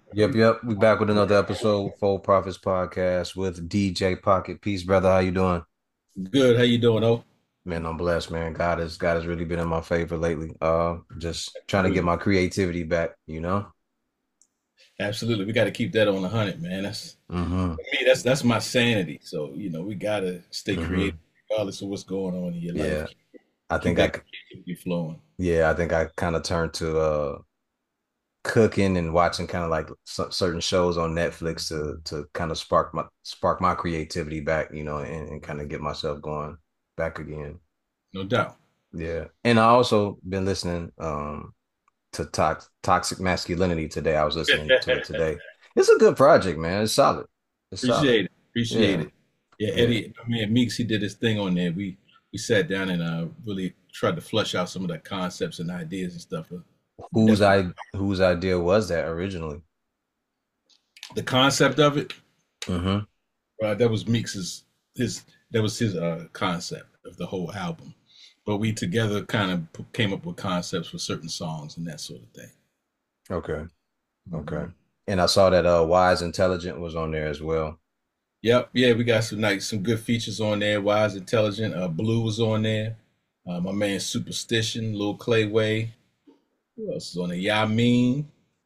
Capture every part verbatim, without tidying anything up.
Yep, yep. We back with another episode, Full Profits Podcast with D J Pocket. Peace, brother. How you doing? Good. How you doing, oh? Man, I'm blessed, man. God has God has really been in my favor lately. Uh, just trying to get Absolutely. my creativity back, you know? Absolutely. We got to keep that on the hundred, man. That's Mm-hmm. for me. That's that's my sanity. So you know, we got to stay creative, Mm-hmm. regardless of what's going on in your life. Yeah. Keep, I keep think I that c- creativity flowing. yeah, I think I kind of turned to uh cooking and watching kind of like c- certain shows on Netflix to to kind of spark my spark my creativity back, you know, and, and kind of get myself going back again. No doubt. Yeah. And I also been listening um to tox toxic masculinity today. I was listening to it today. It's a good project, man. It's solid. It's solid. Appreciate it. Appreciate Yeah. it. Yeah, Yeah. Eddie, I mean, Meeks, he did his thing on there. We we sat down and uh really tried to flush out some of the concepts and ideas and stuff. Uh, We Whose definitely I whose idea was that originally? the concept of it. Hmm. Uh, that was Meeks's his that was his uh, concept of the whole album. But we together kind of came up with concepts for certain songs and that sort of thing. Okay. Okay. Hmm. And I saw that uh Wise Intelligent was on there as well. Yep, yeah, we got some nice, some good features on there. Wise, intelligent, uh, Blue was on there. Uh, my man Superstition, Lil Clayway. Who else is on there? Yamin,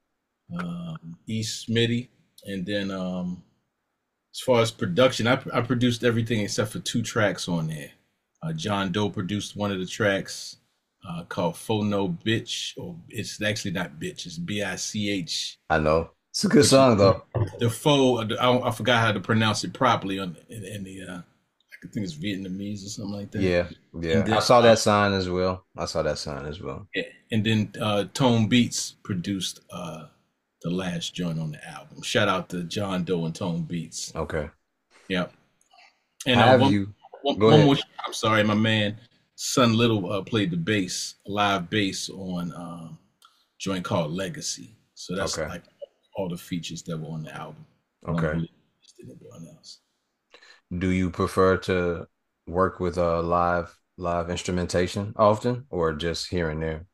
um, East Smitty, and then um, as far as production, I, I produced everything except for two tracks on there. Uh, John Doe produced one of the tracks uh, called Phono Bitch, or it's actually not bitch, it's B I C H, I know. It's a good which is song though. the faux. I, I forgot how to pronounce it properly on in, in the. Uh, I think it's Vietnamese or something like that. Yeah. And Yeah. I then, saw uh, that sign as well. I saw that sign as well. and then uh, Tone Beats produced uh, the last joint on the album. Shout out to John Doe and Tone Beats. Okay. Yep. And uh, Have one, you one, go one ahead. more. I'm sorry, my man, Son Little uh, played the bass, live bass on um, joint called Legacy. So that's Okay. like all the features that were on the album. I don't Okay. believe there's anyone else. Do you prefer to work with uh live live instrumentation often or just here and there?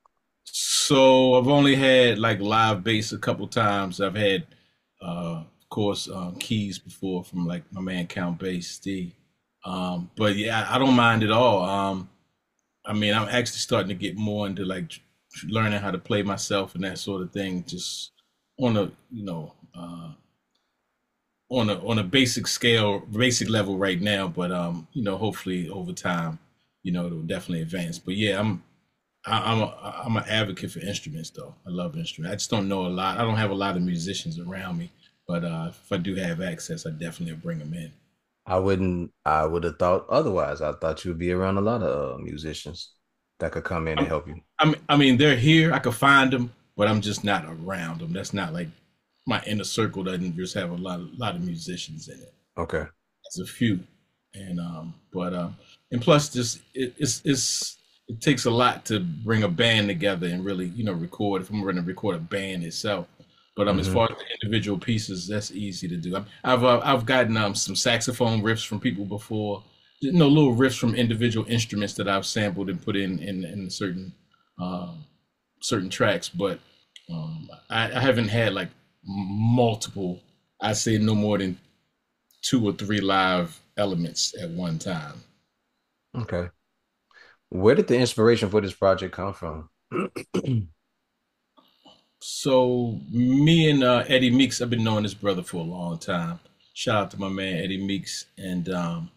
So I've only had like live bass a couple times. I've had, uh, of course, um, keys before from like my man Count Bass D. Um, but yeah, I don't mind at all. Um, I mean, I'm actually starting to get more into like tr- learning how to play myself and that sort of thing, just on a you know uh, on a on a basic scale, basic level right now. But um, you know, hopefully over time, you know, it'll definitely advance. But yeah, I'm I, I'm a, I'm an advocate for instruments though. I love instruments. I just don't know a lot. I don't have a lot of musicians around me, but uh, if I do have access, I definitely bring them in. I wouldn't I would have thought otherwise. I thought you'd be around a lot of uh, musicians that could come in and I'm, help you. I mean, I mean, they're here. I could find them, but I'm just not around them. That's not like my inner circle doesn't just have a lot, of, lot of musicians in it. Okay. It's a few, and um, but um, and plus, just it, it's it's it takes a lot to bring a band together and really you know record. If I'm going to record a band itself, but um, as Hmm. far as the individual pieces, that's easy to do. i I've uh, I've gotten um some saxophone riffs from people before. You know, little riffs from individual instruments that I've sampled and put in in, in certain um, certain tracks, but um, I, I haven't had like multiple. I say no more than two or three live elements at one time. Okay. Where did the inspiration for this project come from? So me and uh, Eddie Meeks, I've been knowing this brother for a long time. Shout out to my man Eddie Meeks, and um,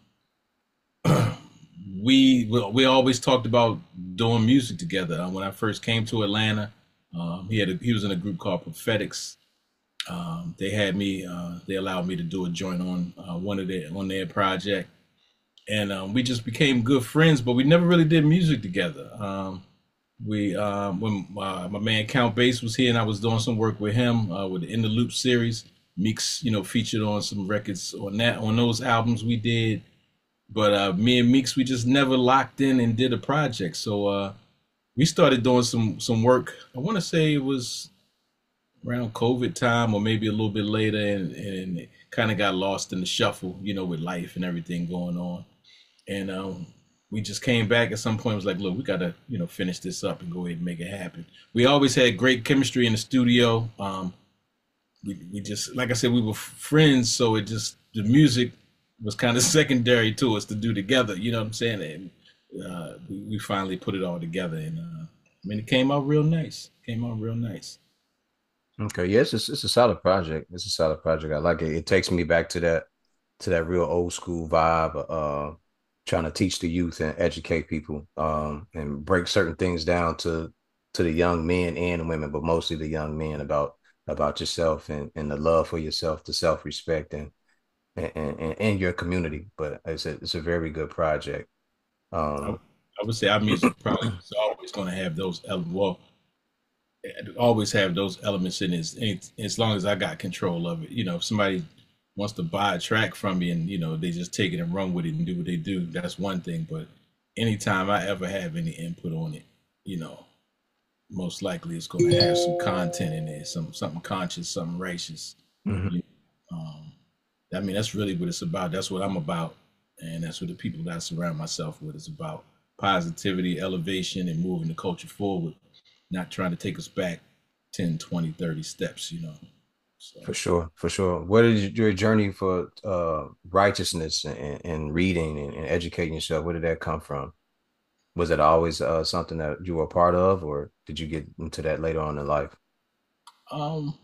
we we we always talked about doing music together. Uh, when I first came to Atlanta, um, he had a, he was in a group called Prophetics. Um, they had me, uh, they allowed me to do a joint on uh, one of their on their project, and um, we just became good friends. But we never really did music together. Um, We um, when uh, my man Count Bass was here and I was doing some work with him uh, with the In the Loop series. Meeks, you know, featured on some records on that on those albums we did. But uh, me and Meeks, we just never locked in and did a project. So uh, we started doing some some work. I want to say it was around COVID time or maybe a little bit later, and, and it kind of got lost in the shuffle, you know, with life and everything going on. And um, we just came back at some point. It was like, look, we gotta, you know, finish this up and go ahead and make it happen. We always had great chemistry in the studio. Um, we, we just, like I said, we were friends, so it just, the music was kind of secondary to us to do together. You know what I'm saying? And uh, we, we finally put it all together, and uh, I mean, it came out real nice. Came out real nice. Okay, yes, it's it's a solid project. It's a solid project. I like it. It takes me back to that to that real old school vibe. Uh, trying to teach the youth and educate people, um, and break certain things down to to the young men and women, but mostly the young men about about yourself and and the love for yourself, the self respect, and and, and and your community. But it's a it's a very good project. I, Um, I would say our music probably is always going to have those ele- well, always have those elements in it, as, as long as I got control of it. You know, if somebody wants to buy a track from me and you know they just take it and run with it and do what they do, that's one thing. But anytime I ever have any input on it, you know, most likely it's going to have some content in there, some something conscious, something righteous. mhm. You know, um, I mean, that's really what it's about. That's what I'm about, and that's what the people that I surround myself with is about: positivity, elevation, and moving the culture forward. Not trying to take us back ten, twenty, thirty steps, you know. So For sure, for sure. What is your journey for uh righteousness and, and reading and, and educating yourself? Where did that come from? Was it always uh something that you were a part of, or did you get into that later on in life? um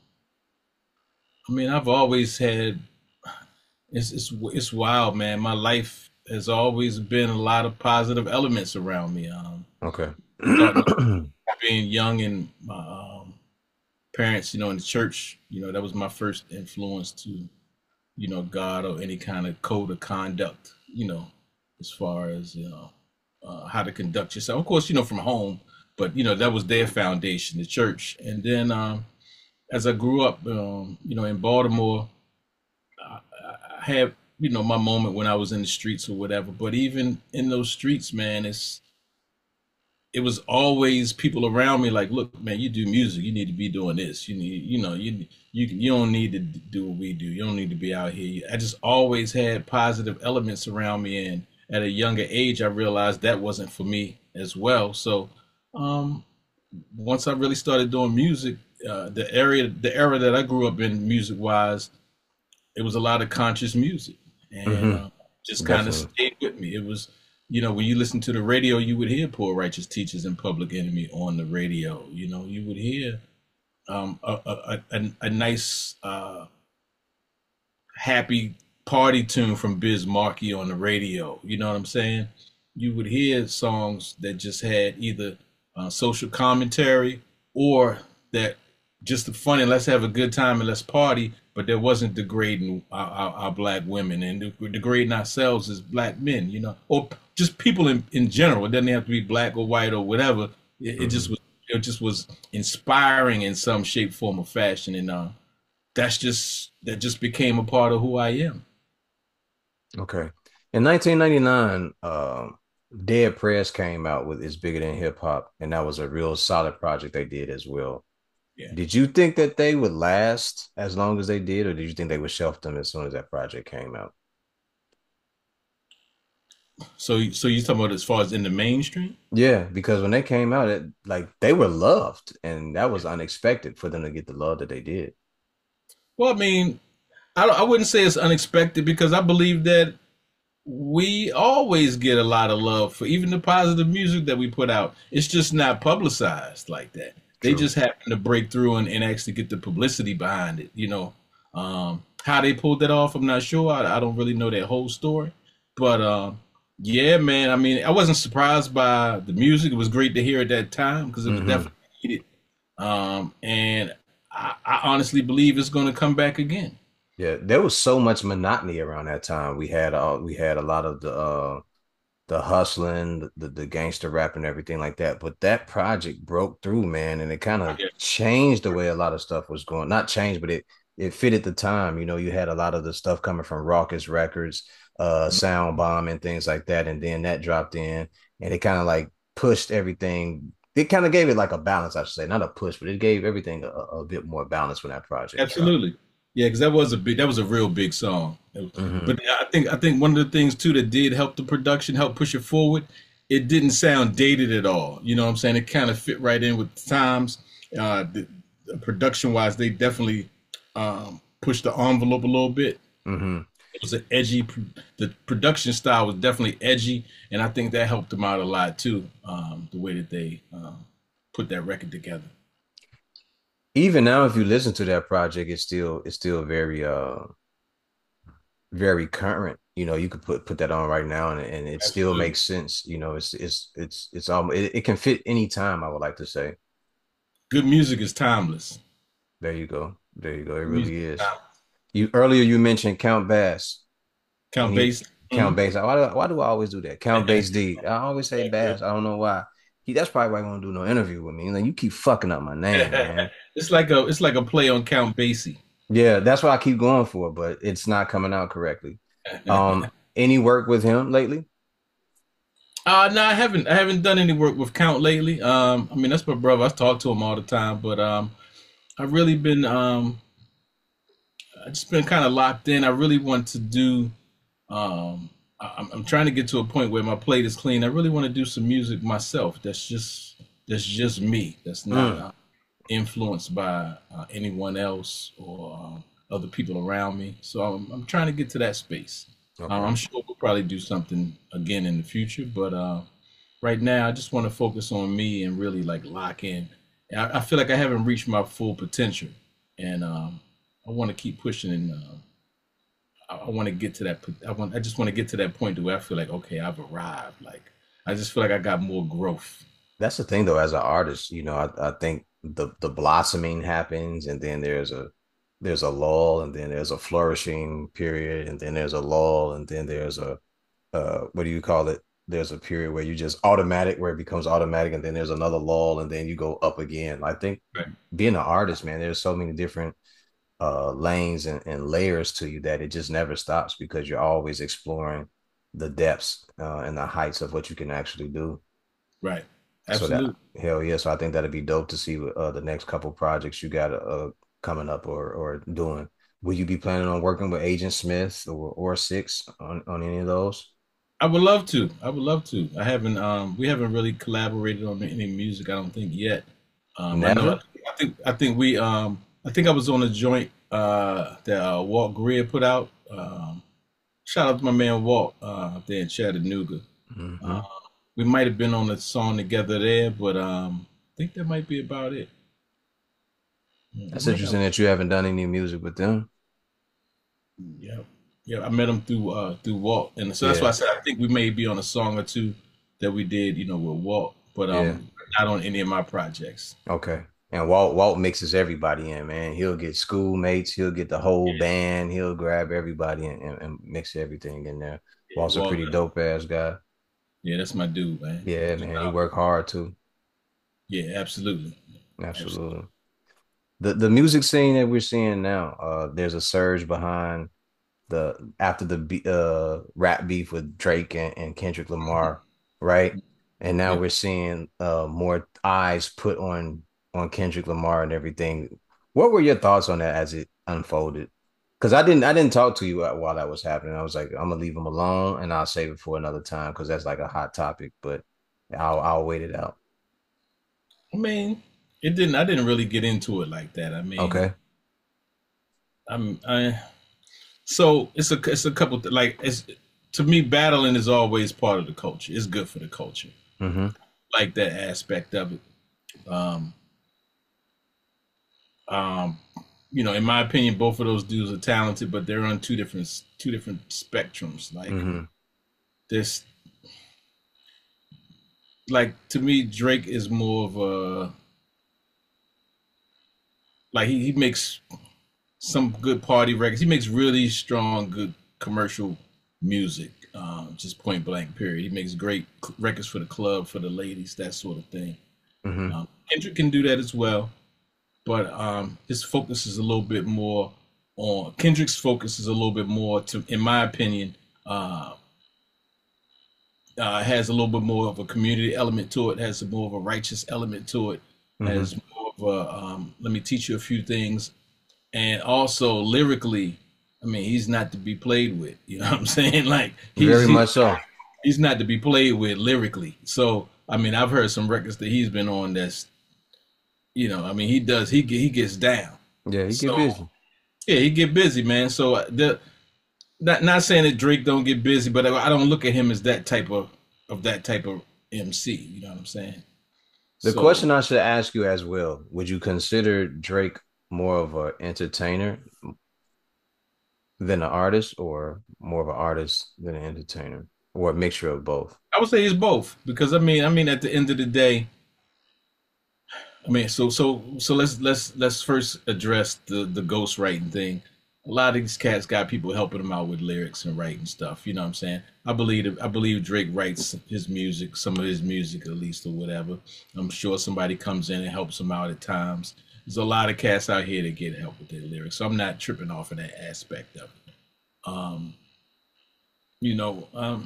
I mean, I've always had it's it's it's wild, man. My life has always been a lot of positive elements around me. Um Okay. starting being young and my um, parents, you know, in the church, you know, that was my first influence to, you know, God or any kind of code of conduct, you know, as far as, you know, uh, how to conduct yourself. Of course, you know, from home, but, you know, that was their foundation, the church. And then um, as I grew up, um, you know, in Baltimore, I, I had, you know, my moment when I was in the streets or whatever. But even in those streets, man, it's, it was always people around me like, look, man, you do music, you need to be doing this. You need, you know, you you you don't need to do what we do. You don't need to be out here. I just always had positive elements around me, and at a younger age, I realized that wasn't for me as well. So, um, once I really started doing music, uh, the area, the era that I grew up in, music wise, it was a lot of conscious music, and Hmm. uh, just kind of Definitely. stayed with me. It was, you know, when you listen to the radio, you would hear "Poor Righteous Teachers" and "Public Enemy" on the radio. You know, you would hear um, a, a, a, a nice, uh, happy party tune from Biz Markie on the radio. You know what I'm saying? You would hear songs that just had either uh, social commentary or that just the funny, let's have a good time and let's party, but there wasn't degrading our, our, our black women and degrading ourselves as black men, you know, or just people in, in general. It doesn't have to be black or white or whatever. It, it just Hmm. was, it just was inspiring in some shape, form, or fashion, and uh, that's just that just became a part of who I am. Okay. In nineteen ninety-nine, um, Dead Press came out with It's Bigger Than Hip Hop, and that was a real solid project they did as well. Yeah. Did you think that they would last as long as they did, or did you think they would shelf them as soon as that project came out? So, so you talking about as far as in the mainstream? Yeah, because when they came out, it like they were loved, and that was unexpected for them to get the love that they did. Well, I mean, I, I wouldn't say it's unexpected because I believe that we always get a lot of love for even the positive music that we put out. It's just not publicized like that. They True. just happen to break through and, and actually get the publicity behind it. You know, um, how they pulled that off, I'm not sure. I, I don't really know that whole story, but um, yeah, man. I mean, I wasn't surprised by the music. It was great to hear at that time because it was Hmm. definitely needed. Um, and I, I honestly believe it's going to come back again. Yeah, there was so much monotony around that time. We had all we had a lot of the uh the hustling, the, the the gangster rap and everything like that. But that project broke through, man, and it kind of Yeah. changed the way a lot of stuff was going. Not changed, but it it fitted the time. You know, you had a lot of the stuff coming from Raucous Records, uh, Sound Bomb, and things like that, and then that dropped in, and it kind of like pushed everything. It kind of gave it like a balance, I should say, not a push, but it gave everything a, a bit more balance when that project dropped. Absolutely. Yeah, because that was a big, that was a real big song. Hmm. But I think I think one of the things too that did help the production, help push it forward. It didn't sound dated at all. You know what I'm saying? It kind of fit right in with the times. Uh, the, the production wise, they definitely um, push the envelope a little bit. Mm-hmm. It was an edgy. The production style was definitely edgy, and I think that helped them out a lot too. Um, the way that they um, put that record together. Even now, if you listen to that project, it's still it's still very uh very current. You know, you could put put that on right now, and, and it still Absolutely, makes sense. You know, it's it's it's it's almost it, it can fit any time. I would like to say. good music is timeless. There you go. There you go. It Good music really is is. timeless. You earlier you mentioned Count Bass. And Count he Bass. Count Mhm. Bass. Why do, why do I always do that? Count Bass D. I always say Bass. I don't know why. He that's probably why he won't do no interview with me. Like, you keep fucking up my name, man. It's like a it's like a play on Count Basie. Yeah, that's what I keep going for, but it's not coming out correctly. Um, any work with him lately? Uh no, I haven't I haven't done any work with Count lately. Um, I mean that's my brother. I talk to him all the time, but um, I've really been um, I just been kind of locked in. I really want to do. Um, I- I'm, I'm trying to get to a point where my plate is clean. I really want to do some music myself. That's just that's just me. That's not Mm, uh, influenced by uh, anyone else or uh, other people around me. So I'm, I'm trying to get to that space. Um, okay. I'm sure we'll probably do something again in the future, but uh, right now I just want to focus on me and really like lock in. I, I feel like I haven't reached my full potential, and um, I want to keep pushing. And uh, I, I want to get to that. I want. I just want to get to that point where I feel like okay, I've arrived. Like I just feel like I got more growth. That's the thing though, as an artist, you know, I, I think the the blossoming happens and then there's a there's a lull and then there's a flourishing period and then there's a lull and then there's a uh what do you call it? There's a period where you just automatic where it becomes automatic and then there's another lull and then you go up again. I think Right. being an artist, man, there's so many different uh lanes and, and layers to you that it just never stops because you're always exploring the depths uh, and the heights of what you can actually do. Right. So that Absolutely. hell yeah. So I think that'd be dope to see uh, the next couple projects you got uh coming up or or doing. Will you be planning on working with Agent Smith or or Six on on any of those? I would love to. I would love to. I haven't. Um, we haven't really collaborated on any music. I don't think yet. Um, I know. Never. I think. I think we. Um, I think I was on a joint uh, that uh, Walt Greer put out. Um, shout out to my man Walt uh, up there in Chattanooga. Hmm. Uh, we might have been on a song together there, but um, I think that might be about it. Yeah, we That's might have. interesting that you haven't done any music with them. Yeah, yeah. I met him through uh, through Walt, and so that's why Yeah, I said I think we may be on a song or two that we did, you know, with Walt, but yeah. um, not on any of my projects. Okay. And Walt Walt mixes everybody in, man. He'll get schoolmates, he'll get the whole band, he'll grab everybody and, and, and mix everything in there. Yeah, Walt's a Walt. pretty dope ass guy. Yeah, that's my dude, man. Yeah, He's man. He out. worked hard too. Yeah, absolutely, absolutely. Absolutely. the the music scene that we're seeing now, uh, there's a surge behind the after the be- uh rap beef with Drake and, and Kendrick Lamar, right? And now Yeah. we're seeing uh more eyes put on on Kendrick Lamar and everything. What were your thoughts on that as it unfolded? Because I didn't I didn't talk to you while that was happening. I was like, I'm gonna leave him alone and I'll save it for another time because that's like a hot topic. But I'll I'll wait it out. I mean, it didn't. I didn't really get into it like that. I mean, Okay. I'm. I so it's a it's a couple th- like it's to me battling is always part of the culture. It's good for the culture, Mm-hmm. like that aspect of it. Um, um, you know, in my opinion, both of those dudes are talented, but they're on two different two different spectrums. Like Mm-hmm. this, like to me, Drake is more of a like he, he makes some good party records. He makes really strong, good commercial music. Um, just point blank. Period. He makes great records for the club, for the ladies, that sort of thing. Mm-hmm. Um, Kendrick can do that as well, but um, his focus is a little bit more on Kendrick's focus is a little bit more to, in my opinion, uh, uh, has a little bit more of a community element to it. Has a more of a righteous element to it. Mm-hmm. Has more of a um, let me teach you a few things, and also lyrically, I mean, he's not to be played with. You know what I'm saying? Like he's Very he's much so. he's not to be played with lyrically. So I mean, I've heard some records that he's been on that's you know, I mean, he does he he gets down. Yeah, he get So busy. Yeah, he get busy, man. So uh, the not not saying that Drake don't get busy, but I don't look at him as that type of of that type of M C. You know what I'm saying? The So question I should ask you as well, would you consider Drake more of an entertainer than an artist, or more of an artist than an entertainer, or a mixture of both? I would say he's both because I mean I mean at the end of the day, I mean so so so let's let's let's first address the the ghostwriting thing. A lot of these cats got people helping them out with lyrics and writing stuff. You know what I'm saying? I believe I believe Drake writes his music, some of his music at least, or whatever. I'm sure somebody comes in and helps him out at times. There's a lot of cats out here that get help with their lyrics, so I'm not tripping off of that aspect of it. Um, you know, um,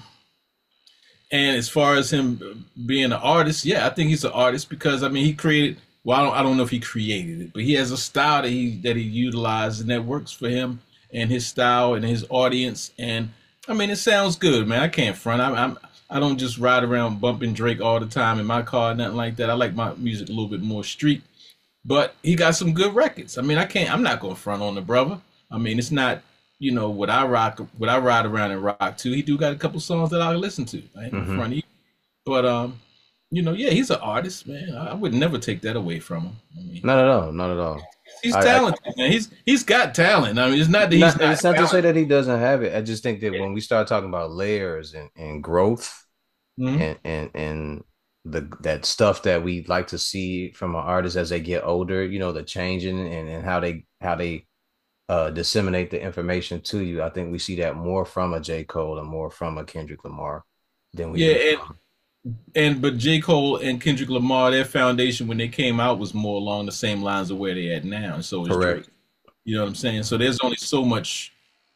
and as far as him being an artist, yeah, I think he's an artist because I mean he created. Well, I don't, I don't know if he created it, but he has a style that he that he utilizes and that works for him and his style and his audience. And I mean, it sounds good, man. I can't front. I, I'm I don't just ride around bumping Drake all the time in my car, nothing like that. I like my music a little bit more street, but he got some good records. I mean, I can't. I'm not gonna front on the brother. I mean, it's not. You know what I rock, what I ride around and rock to. He do got a couple songs that I listen to. I ain't gonna Mm-hmm. front either. But um, you know, yeah, he's an artist, man. I would never take that away from him. I mean, Not at all. Not at all. he's I, I talented, man. He's he's got talent. I mean, it's not that he's not, not it's not to say talented. that he doesn't have it. I just think that when we start talking about layers and, and growth Mhm. and, and and the that stuff that we like to see from an artist as they get older, you know, the changing and, and how they how they uh disseminate the information to you. I think we see that more from a J. Cole and more from a Kendrick Lamar than we Yeah, do and from. and but J. Cole and Kendrick Lamar, their foundation when they came out was more along the same lines of where they at now, and so is Drake. Correct. You know what I'm saying? So there's only so much.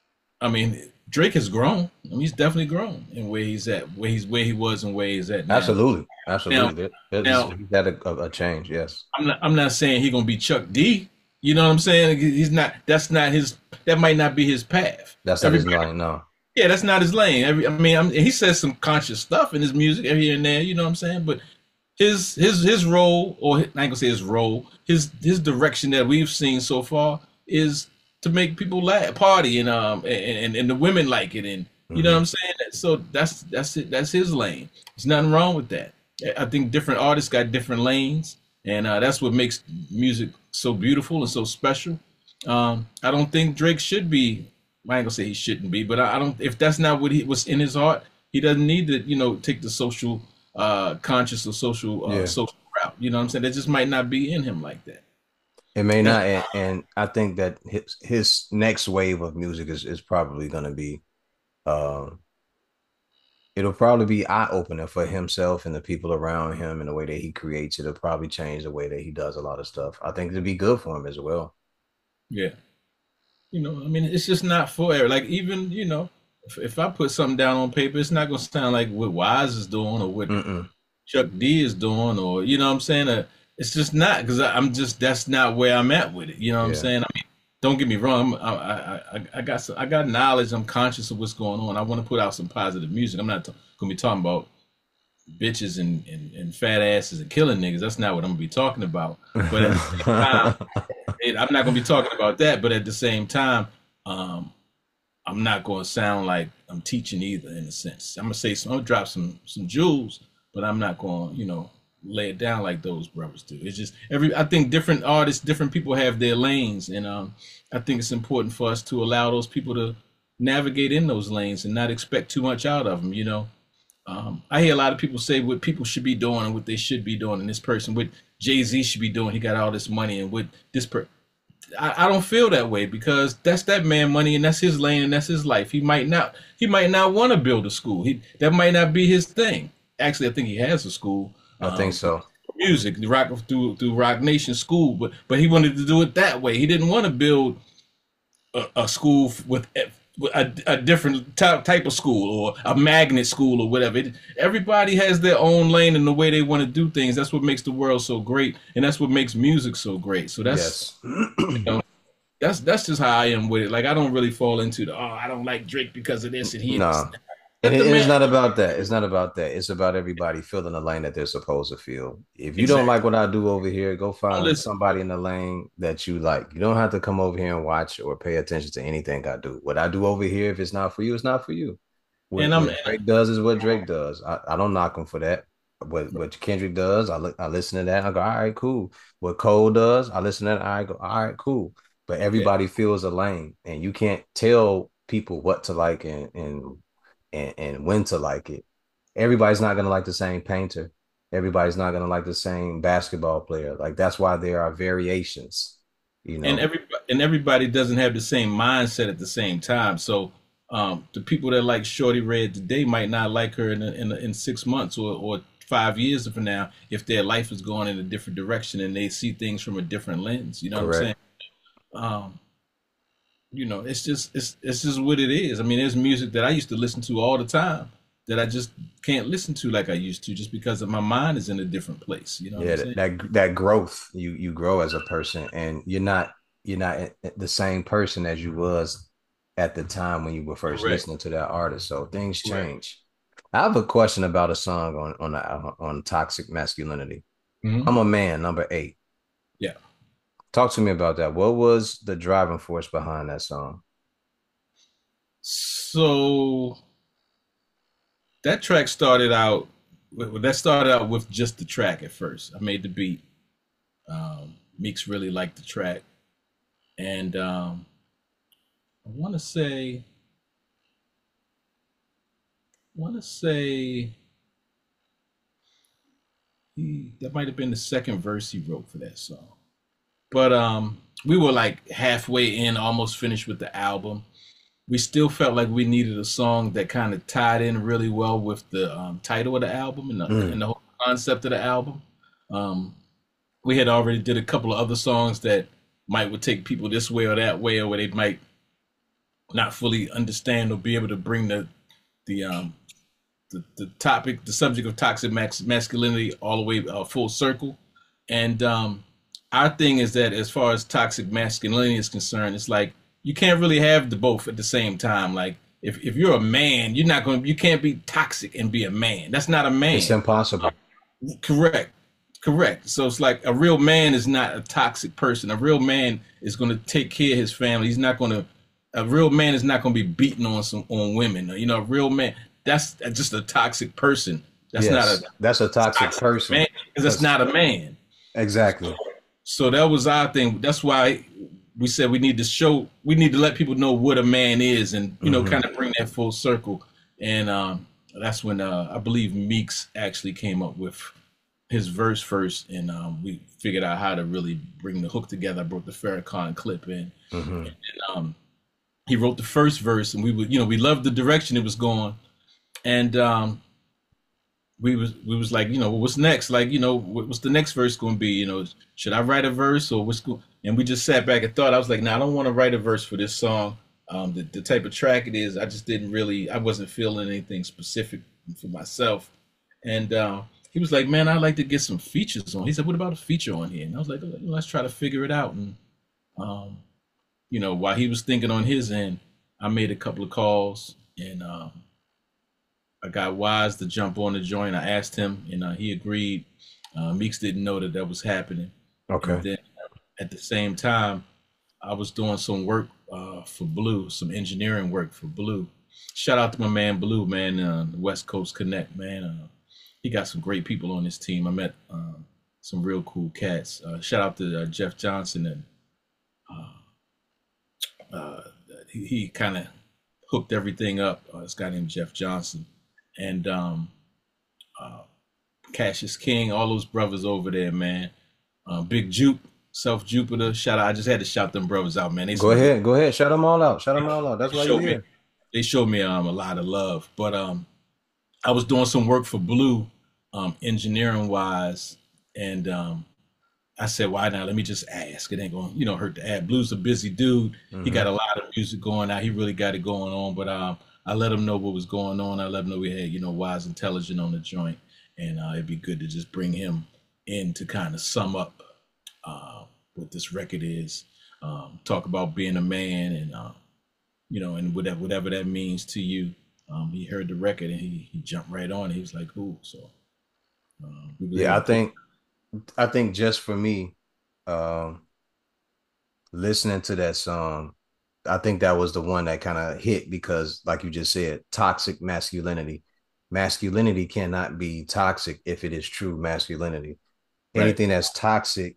I mean, Drake has grown. I mean, he's definitely grown in where he's at, where he's where he was, and where he's at now. Absolutely. Now, Absolutely. There, there's now, he's had a, a, a change. Yes. I'm not. I'm not saying he's gonna be Chuck D. You know what I'm saying? He's not. That's not his. That might not be his path. That's not his Everybody, line. No. yeah, that's not his lane. Every, I mean, I'm, he says some conscious stuff in his music here and there. You know what I'm saying? But his his his role, or I ain't gonna say his role, his his direction that we've seen so far is to make people laugh, party, and um and, and and the women like it, and you know what Hmm. I'm saying. So that's that's it. That's his lane. There's nothing wrong with that. I think different artists got different lanes, and uh, that's what makes music so beautiful and so special. Um, I don't think Drake should be. I ain't gonna say he shouldn't be, but I, I don't. If that's not what he was in his heart, he doesn't need to, you know, take the social, uh, conscious or social, uh, Yeah. social route. You know what I'm saying? That just might not be in him like that. It may And not, and, and I think that his his next wave of music is is probably going to be, uh, it'll probably be eye opening for himself and the people around him and the way that he creates. It'll probably change the way that he does a lot of stuff. I think it'll be good for him as well. yeah, you know, I mean, it's just not for every- like even you know, if, if I put something down on paper, it's not gonna sound like what Wise is doing or what Mm-mm. Chuck D is doing, or you know what I'm saying? Uh, it's just not because I'm just that's not where I'm at with it. You know what I'm Yeah. saying? I mean, don't get me wrong. I'm, I, I I I got some, I got knowledge. I'm conscious of what's going on. I want to put out some positive music. I'm not t- gonna be talking about bitches and, and, and fat asses and killing niggas. That's not what I'm gonna be talking about. But at the same time, it, I'm not gonna be talking about that. But at the same time, um, I'm not gonna sound like I'm teaching either. In a sense, I'm gonna say some, I'm gonna drop some some jewels, but I'm not gonna you know lay it down like those brothers do. It's just every. I think different artists, different people have their lanes, and um, I think it's important for us to allow those people to navigate in those lanes and not expect too much out of them. You know, um, I hear a lot of people say what people should be doing and what they should be doing, and this person, what Jay Z should be doing, he got all this money, and what this per. I, I don't feel that way because that's that man money and that's his lane and that's his life. He might not he might not want to build a school. He that might not be his thing. Actually, I think he has a school, I think um, so. music, the rock through through Rock Nation School, but but he wanted to do it that way. He didn't want to build a, a school with a, a different type type of school or a magnet school or whatever. It, everybody has their own lane and the way they want to do things. That's what makes the world so great, and that's what makes music so great. So that's Yes. you know, that's that's just how I am with it. Like I don't really fall into the oh I don't like Drake because of this and he. Nah. And let the it- it's man. not about that. It's not about that. It's about everybody feeling the lane that they're supposed to feel. If you don't like Exactly. what I do over here, go Don't find listen. somebody in the lane that you like. You don't have to come over here and watch or pay attention to anything I do. What I do over here, if it's not for you, it's not for you. And What I'm what Drake does is what Drake does. I, I don't knock him for that. What what Kendrick does, I look I listen to that. I go, all right, cool. What Cole does, I listen to that. I go, all right, cool. But yeah. everybody feels a lane, and you can't tell people what to like and and and, and when to like it. Everybody's not gonna like the same painter. Everybody's not gonna like the same basketball player. Like that's why there are variations, you And know. every and everybody doesn't have the same mindset at the same time. So um, the people that like Shorty Red today might not like her in in, in six months or, or five years from now if their life is going in a different direction and they see things from a different lens. You know what I'm saying? Correct. Um, you know, it's just it's it's just what it is. I mean, there's music that I used to listen to all the time that I just can't listen to like I used to just because of my mind is in a different place. You know what I'm Yeah, that, saying? that that growth, you you grow as a person, and you're not you're not the same person as you was at the time when you were first Correct. listening to that artist. So things Correct. change. I have a question about a song on on the, on toxic masculinity. Hmm. I'm a man, number eight. Yeah. Talk to me about that. What was the driving force behind that song? So that track started out. Well, that started out with just the track at first. I made the beat. Um, Meeks really liked the track, and um, I want to say, want to say he that might have been the second verse he wrote for that song. But um, we were like halfway in, almost finished with the album. We still felt like we needed a song that kind of tied in really well with the um, title of the album and the, Mm, and the whole concept of the album. Um, we had already did a couple of other songs that might would take people this way or that way, or where they might not fully understand or be able to bring the the um, the, the topic, the subject of toxic max, masculinity, all the way uh, full circle. And um, our thing is that as far as toxic masculinity is concerned, it's like you can't really have the both at the same time. Like if, if you're a man, you're not going to, you can't be toxic and be a man. That's not a it's man. impossible. Correct. Correct. So it's like a real man is not a toxic person. A real man is going to take care of his family. He's not going to, a real man is not going to be beating on some, on women. You know, a real man, that's just a toxic person. That's not Yes, a that's a toxic toxic man person. because that's That's not a man. exactly. So that was our thing. That's why we said we need to show, we need to let people know what a man is, and you know, Hmm. kind of bring that full circle. And um, that's when uh, I believe Meeks actually came up with his verse first, and um, we figured out how to really bring the hook together. I brought the Farrakhan clip in. Hmm. And, um, he wrote the first verse, and we would, you know, we loved the direction it was going, and um, we was we was like, you know, what's next? Like, you know, what's the next verse going to be? You know, should I write a verse or what's going? And we just sat back and thought. I was like, no, nah, I don't want to write a verse for this song. Um, the, the type of track it is, I just didn't really, I wasn't feeling anything specific for myself. And uh, he was like, man, I'd like to get some features on. He said, what about a feature on here? And I was like, let's try to figure it out. And um, you know, while he was thinking on his end, I made a couple of calls, and um, I got Wise to jump on the joint. I asked him, and uh, he agreed. Uh, Meeks didn't know that that was happening. And Okay. then at the same time, I was doing some work uh, for Blue, some engineering work for Blue. Shout out to my man Blue, man, uh, West Coast Connect, man. Uh, he got some great people on his team. I met um, some real cool cats. Uh, shout out to uh, Jeff Johnson, and uh, he, he kind of hooked everything up. Uh, this guy named Jeff Johnson, and um, uh, Cassius King, all those brothers over there, man. Uh, Big Jupe, Self Jupiter. Shout out! I just had to shout them brothers out, man. They Go some good. ahead. Go ahead. Shout them all out. Shout them all out. That's They why you're showed me. here. They showed me um, a lot of love. But um, I was doing some work for Blue, um, engineering wise, and um, I said, why not? Let me just ask. It ain't going to, you know, hurt to add. Blue's a busy dude. He got Hmm. a lot of music going out. He really got it going on. But um, I let him know what was going on. I let him know we had, you know, Wise Intelligent on the joint. And uh, it'd be good to just bring him in to kind of sum up uh, what this record is. Um, talk about being a man and, uh, you know, and whatever, whatever that means to you. Um, he heard the record and he, he jumped right on it. He was like, cool. So uh, we was Yeah, able I to put. think I think just for me, um, listening to that song, I think that was the one that kind of hit because, like you just said, toxic masculinity. Masculinity cannot be toxic if it is true masculinity. Right. Anything that's toxic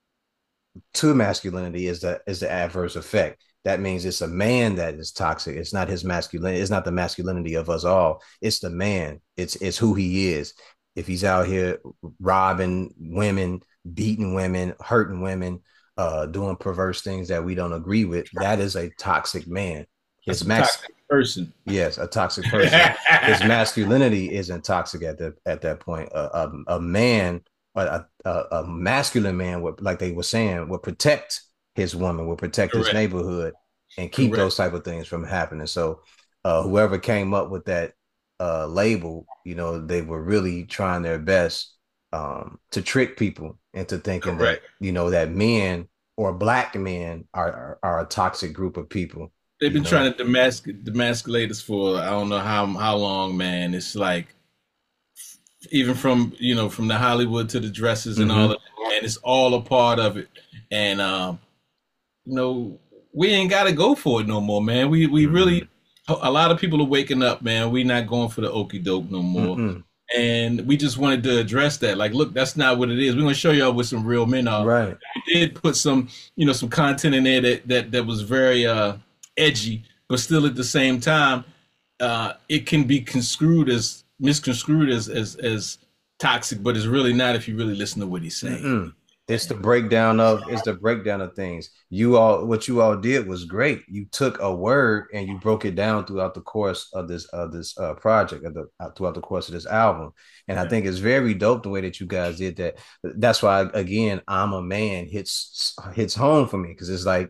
to masculinity is the is the adverse effect. That means it's a man that is toxic. It's not his masculinity. It's not the masculinity of us all. It's the man. It's it's who he is. If he's out here robbing women, beating women, hurting women, uh, doing perverse things that we don't agree with, that is a toxic man. That's His a max, toxic person. yes, a toxic person. His masculinity isn't toxic at the at that point. A, a, a man, a, a, a masculine man, would, like they were saying, would protect his woman, would protect his Correct. neighborhood, and keep Correct. those type of things from happening. So, uh, whoever came up with that uh, label, you know, they were really trying their best um, to trick people into thinking that Correct. you know that men or black men are, are are a toxic group of people. They've You been know, trying to demasc- demasculate us for I don't know how how long, man. It's like even from you know from the Hollywood to the dresses and all of mm-hmm. it, and it's all a part of it. And um, you know, we ain't got to go for it no more, man. We we Mm-hmm. really a lot of people are waking up, man. We not going for the okey doke no more. Mm-mm. And we just wanted to address that. Like, look, that's not what it is. We're gonna show y'all what some real men are. Right. We did put some, you know, some content in there that that that was very uh edgy, but still at the same time, uh, it can be construed as misconstrued as as as toxic, but it's really not if you really listen to what he's saying. Mm-mm. It's the breakdown of it's the breakdown of things. You all what you all did was great. You took a word and you broke it down throughout the course of this of this uh, project of the uh, throughout the course of this album. And I Yeah. think it's very dope the way that you guys did that. That's why again, I'm a man hits hits home for me because it's like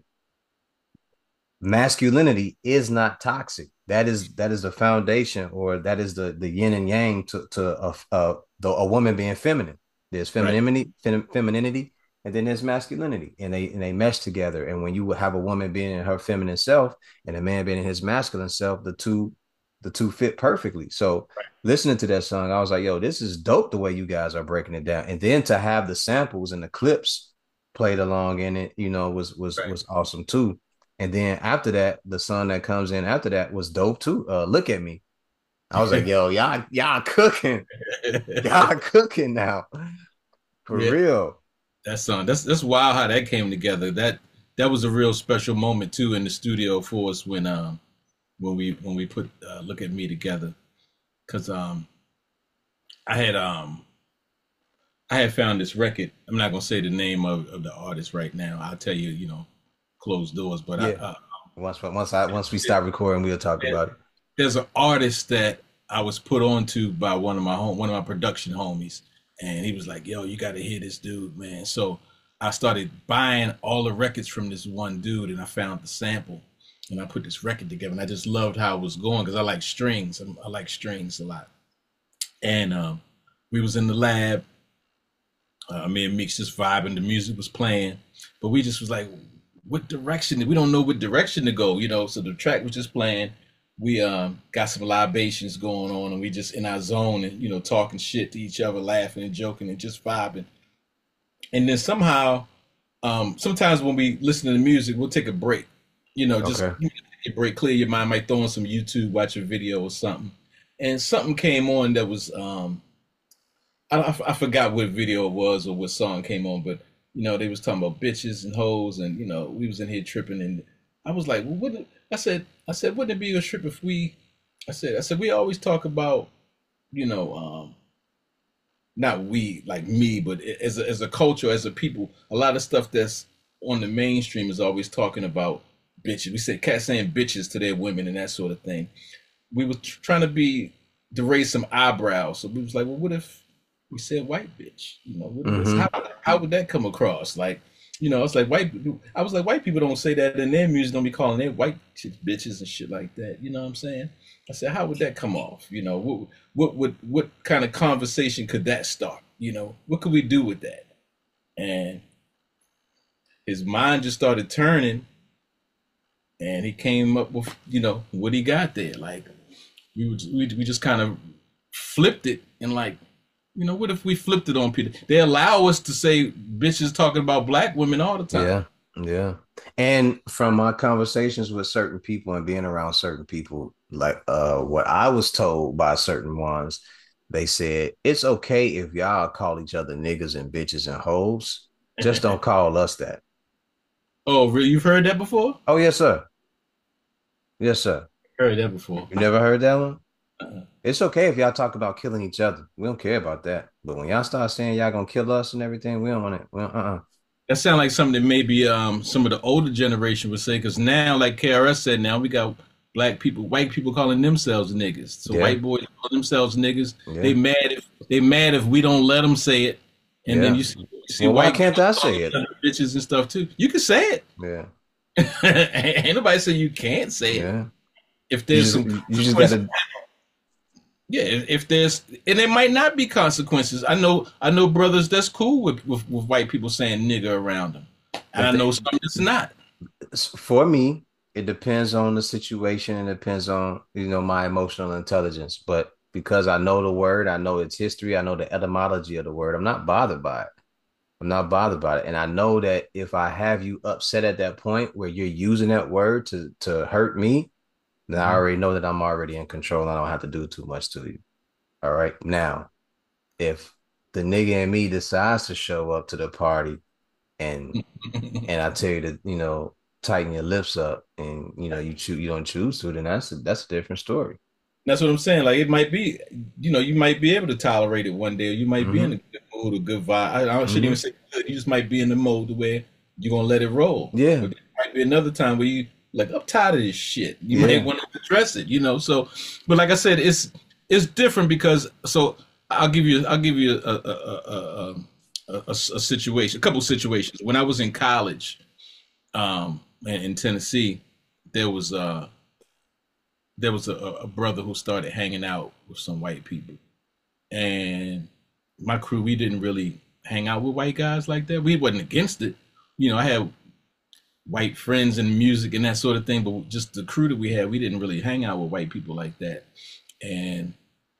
masculinity is not toxic. That is that is the foundation, or that is the the yin and yang to to a a, the, a woman being feminine. There's Right. femininity, fem, femininity, and then there's masculinity, and they and they mesh together. And when you have a woman being in her feminine self and a man being in his masculine self, the two the two fit perfectly. So listening to that song, I was like, yo, this is dope the way you guys are breaking it down. And then to have the samples and the clips played along in it, you know, was was Right. was awesome too. And then after that, the song that comes in after that was dope too. Uh, Look at Me. I was like, yo, y'all, y'all cooking. Y'all cooking now. For Yeah. real. That song. That's that's wild how that came together. That that was a real special moment too in the studio for us when um when we when we put uh, Look at Me together, because um I had um I had found this record. I'm not gonna say the name of, of the artist right now. I'll tell you, you know, closed doors. But I Yeah. uh, Once once I once we stop recording, we'll talk about it. there's an artist that I was put on to by one of my home one of my production homies, and he was like, "Yo, you got to hear this dude, man." So I started buying all the records from this one dude, and I found the sample, and I put this record together, and I just loved how it was going because I like strings. I'm, I like strings a lot, and um, we was in the lab. Uh, me and Meeks just vibing. The music was playing, but we just was like, "What direction? We don't know what direction to go," you know. So the track was just playing. We um, got some libations going on, and we just in our zone, and you know, talking shit to each other, laughing and joking, and just vibing. And then somehow, um, sometimes when we listen to the music, we'll take a break. You know, just Okay. take a break, clear your mind. Might throw on some YouTube, watch a video or something. And something came on that was um, I, I forgot what video it was or what song came on, but you know they was talking about bitches and hoes, and you know we was in here tripping, and I was like, well, what? I said, I said, wouldn't it be a trip if we? I said, I said we always talk about, you know, um, not we like me, but as a, as a culture, as a people, a lot of stuff that's on the mainstream is always talking about bitches. We say cats saying bitches to their women and that sort of thing. We were tr- trying to be to raise some eyebrows, so we was like, well, what if we said white bitch? You know, what is, Mm-hmm. how how would that come across? Like, you know, it's like white. I was like, white people don't say that in their music. Don't be calling their white chicks bitches and shit like that. You know what I'm saying? I said, how would that come off? You know, what what what what kind of conversation could that start? You know, what could we do with that? And his mind just started turning, and he came up with you know what he got there. Like we would, we we just kind of flipped it and like, you know, what if we flipped it on people? They allow us to say bitches talking about black women all the time. Yeah, yeah. And from my conversations with certain people and being around certain people, like uh what I was told by certain ones, they said it's okay if y'all call each other niggas and bitches and hoes. Just don't call us that. Oh, really? You've heard that before? Oh, yes, sir. Yes, sir. Heard that before. You never heard that one? Uh-uh. It's okay if y'all talk about killing each other. We don't care about that. But when y'all start saying y'all gonna kill us and everything, we don't want it. We don't, uh-uh. That sounds like something that maybe um, some of the older generation would say, because now, like K R S said, now we got black people, white people calling themselves niggas. So Yeah. white boys call themselves niggas. Yeah. They mad if they mad if we don't let them say it. And Yeah. then you see, you see Well, why white can't people I calling say it? each other bitches and stuff too. You can say it. Yeah. Ain't nobody say you can't say it. Yeah. If You there's just, some you just gotta yeah, if, if there's and there might not be consequences. I know I know brothers that's cool with, with, with white people saying nigga around them. And I know some that's not. for me, it depends on the situation and depends on, you know, my emotional intelligence. But because I know the word, I know its history, I know the etymology of the word, I'm not bothered by it. I'm not bothered by it. And I know that if I have you upset at that point where you're using that word to to hurt me, then I already know that I'm already in control and I don't have to do too much to you. All right. Now, if the nigga in me decides to show up to the party and and I tell you to, you know, tighten your lips up and you know you choose you don't choose to, then that's a, that's a different story. That's what I'm saying. Like it might be, you know, you might be able to tolerate it one day, or you might be in a Mm-hmm. good mood, a good vibe. I, I shouldn't even Mm-hmm. say good. You just might be in the mode where you're gonna let it roll. Yeah. But there might be another time where you like, I'm tired of this shit. You Yeah. might want to address it, you know. So, but like I said, it's it's different because so I'll give you I'll give you a a a, a, a, a situation, a couple situations. When I was in college, um, in, in Tennessee, there was uh there was a, a brother who started hanging out with some white people, and my crew, we didn't really hang out with white guys like that. We wasn't against it, you know. I had white friends and music and that sort of thing, but just the crew that we had, we didn't really hang out with white people like that. And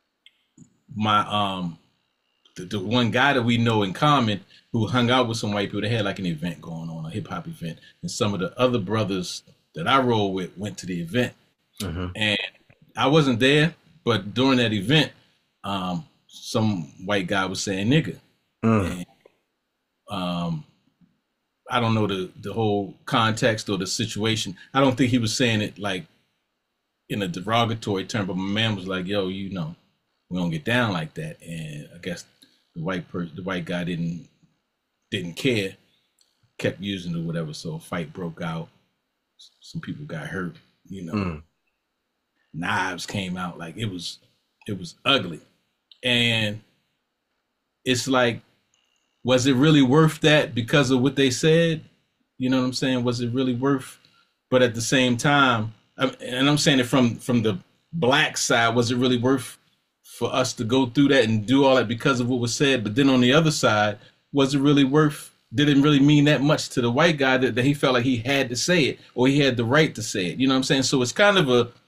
my um the, the one guy that we know in common who hung out with some white people, they had like an event going on, a hip hop event, and some of the other brothers that I roll with went to the event. Mm-hmm. And I wasn't there, but during that event, um, some white guy was saying nigga. Mm. And um, I don't know the, the whole context or the situation. I don't think he was saying it like in a derogatory term, but my man was like, yo, you know, we don't get down like that. And I guess the white person, the white guy didn't didn't care, kept using it or whatever. So a fight broke out. Some people got hurt, you know. Mm. Knives came out, like it was it was ugly. And it's like, was it really worth that because of what they said? You know what I'm saying? Was it really worth? But at the same time, and I'm saying it from from the black side, was it really worth for us to go through that and do all that because of what was said? But then on the other side, was it really worth? Didn't really mean that much to the white guy that, that he felt like he had to say it or he had the right to say it. You know what I'm saying? So it's kind of a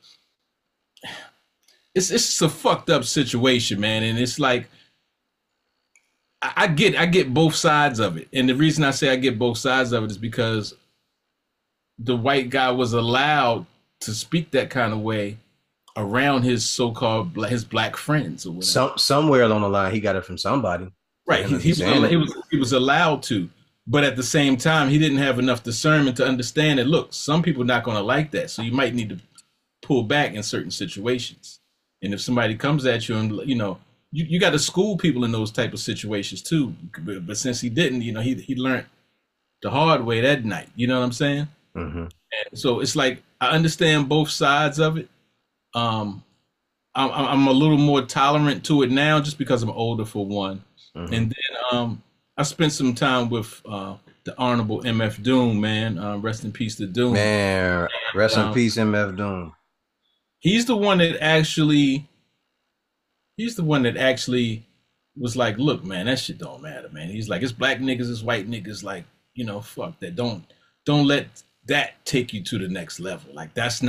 It's it's just a fucked up situation, man, and it's like I, I get I get both sides of it, and the reason I say I get both sides of it is because the white guy was allowed to speak that kind of way around his so-called his black friends or whatever. Some somewhere along the line, he got it from somebody. Right, he, he, was, he was he was allowed to, but at the same time, he didn't have enough discernment to understand that. Look, some people are not going to like that, so you might need to pull back in certain situations. And if somebody comes at you and, you know, you, you got to school people in those type of situations too. But, but since he didn't, you know, he he learned the hard way that night. You know what I'm saying? Mm-hmm. And so it's like, I understand both sides of it. Um, I'm, I'm a little more tolerant to it now just because I'm older, for one. Mm-hmm. And then um, I spent some time with uh, the Honorable M F Doom, man. Uh, rest in peace to Doom. Man, rest um, in peace, M F Doom. He's the one that actually, he's the one that actually was like, look, man, that shit don't matter, man. He's like, it's black niggas, it's white niggas, like, you know, fuck that. Don't, don't let that take you to the next level. Like, that's not,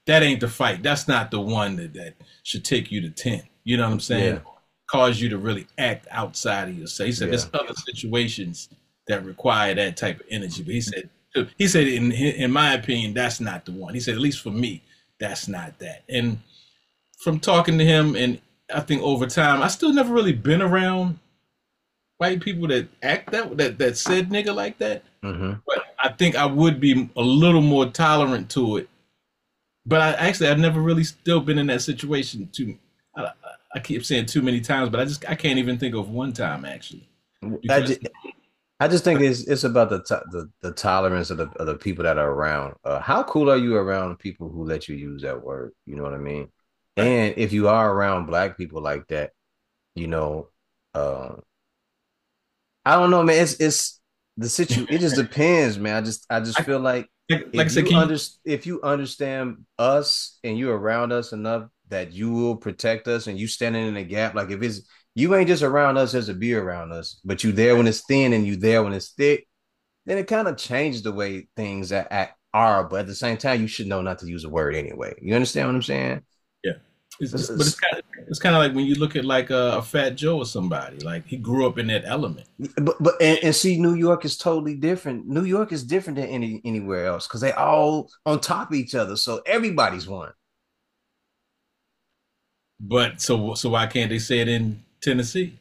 that ain't the fight. That's not the one that, that should take you to ten. You know what I'm saying? Yeah, Cause you to really act outside of yourself. He said yeah. there's other situations that require that type of energy. But he said he said in in my opinion, that's not the one. He said, at least for me, that's not that. And from talking to him, and I think over time, I still never really been around white people that act that that that said nigga like that. Mm-hmm. But I think I would be a little more tolerant to it. But I actually I've never really still been in that situation too. I, I keep saying too many times, but I just I can't even think of one time actually. I Because just, I just think it's it's about the to, the, the tolerance of the of the people that are around. Uh, how cool are you around people who let you use that word? You know what I mean? right, And if you are around black people like that, you know, uh, I don't know, man. It's it's the situ. It just depends, man. I just I just I, feel like like, like I if said, you can you, under if you understand us and you're around us enough that you will protect us and you standing in the gap. Like if it's you ain't just around us as a be around us, but you there when it's thin and you there when it's thick, then it kind of changes the way things are, are. But at the same time, you should know not to use a word anyway. You understand what I'm saying? yeah. It's, This it's, but it's is- kind of it's kind of like when you look at like a, a Fat Joe or somebody. Like he grew up in that element. But but and, and see, New York is totally different. New York is different than any anywhere else because they all on top of each other. So everybody's one. But so so why can't they say it in Tennessee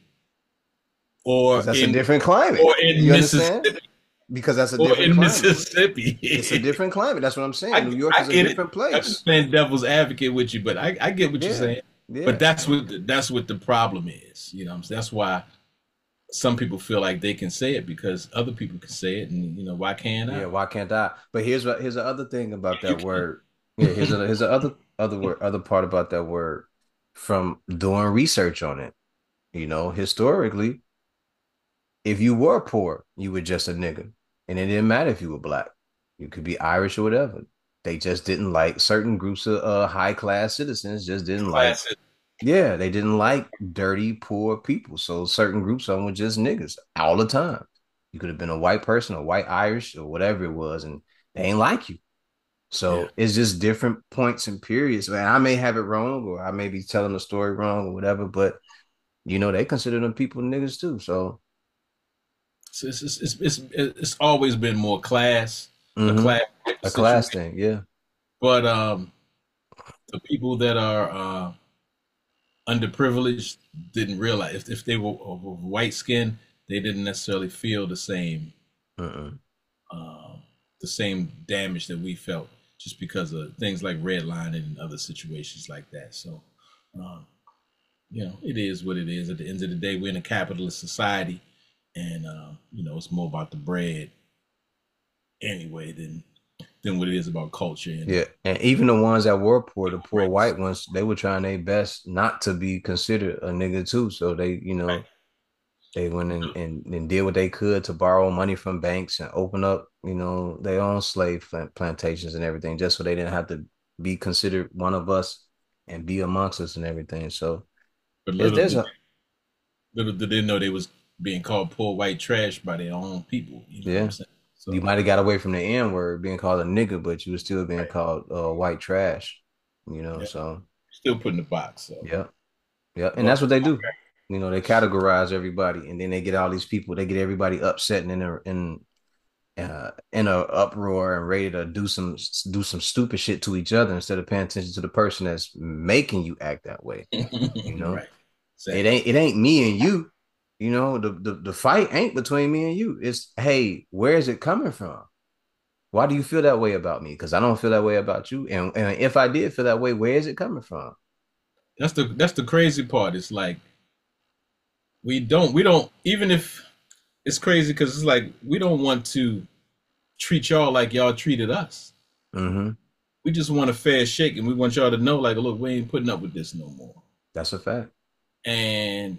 or Because that's a in different climate. or in You understand? Mississippi Because that's a or different in climate. Mississippi? It's a different climate. That's what I'm saying. I, New York I is a get it. different I'm just place. playing devil's advocate with you, but I, I get what you're Yeah. saying. But Yeah. that's what the, that's what the problem is. You know, what I'm saying? That's why some people feel like they can say it because other people can say it, and you know why can't Yeah. I? Why can't I? But here's what here's the other thing about You that can. word. Yeah, here's a here's the other other word other part about that word from doing research on it. You know, historically, if you were poor, you were just a nigga. And it didn't matter if you were black. You could be Irish or whatever. They just didn't like certain groups of uh, high class citizens just didn't like, Classic. yeah, they didn't like dirty, poor people. So certain groups of them were just niggas all the time. You could have been a white person, a white Irish, or whatever it was, and they ain't like you. Yeah. So it's just different points and periods. Man, I may have it wrong, or I may be telling the story wrong, or whatever, but you know, they consider them people niggas too. So So it's, it's it's it's it's always been more class, a mm-hmm. class A class situation. thing, yeah. But um, the people that are uh, underprivileged didn't realize if, if they were of white skin, they didn't necessarily feel the same Mm-mm. uh, the same damage that we felt just because of things like redlining and other situations like that. So, um, you know, it is what it is. At the end of the day, we're in a capitalist society, and uh, you know, it's more about the bread anyway than than what it is about culture. And Yeah, and even the ones that were poor, the poor white ones, they were trying their best not to be considered a nigga too. So they, you know, they went and, and, and did what they could to borrow money from banks and open up, you know, their own slave plantations and everything, just so they didn't have to be considered one of us and be amongst us and everything. So but there's little there's did a little did they know they was being called poor white trash by their own people. You know what I'm yeah. saying? You So might have got away from the N word being called a nigga, but you were still being right, called uh, white trash, you know. yeah, So still put in the box. So, yeah. Yeah, and but that's what they do. You know, they categorize everybody, and then they get all these people. They get everybody upset and in a in uh, in a uproar and ready to do some do some stupid shit to each other instead of paying attention to the person that's making you act that way. You know, right, it exactly. ain't it ain't me and you. You know, the, the the fight ain't between me and you. It's hey, where is it coming from? Why do you feel that way about me? Because I don't feel that way about you. And and if I did feel that way, where is it coming from? That's the that's the crazy part. It's like we don't we don't even if it's crazy because it's like we don't want to treat y'all like y'all treated us. Mm-hmm. We just want a fair shake, and we want y'all to know, like, look, we ain't putting up with this no more. That's a fact. And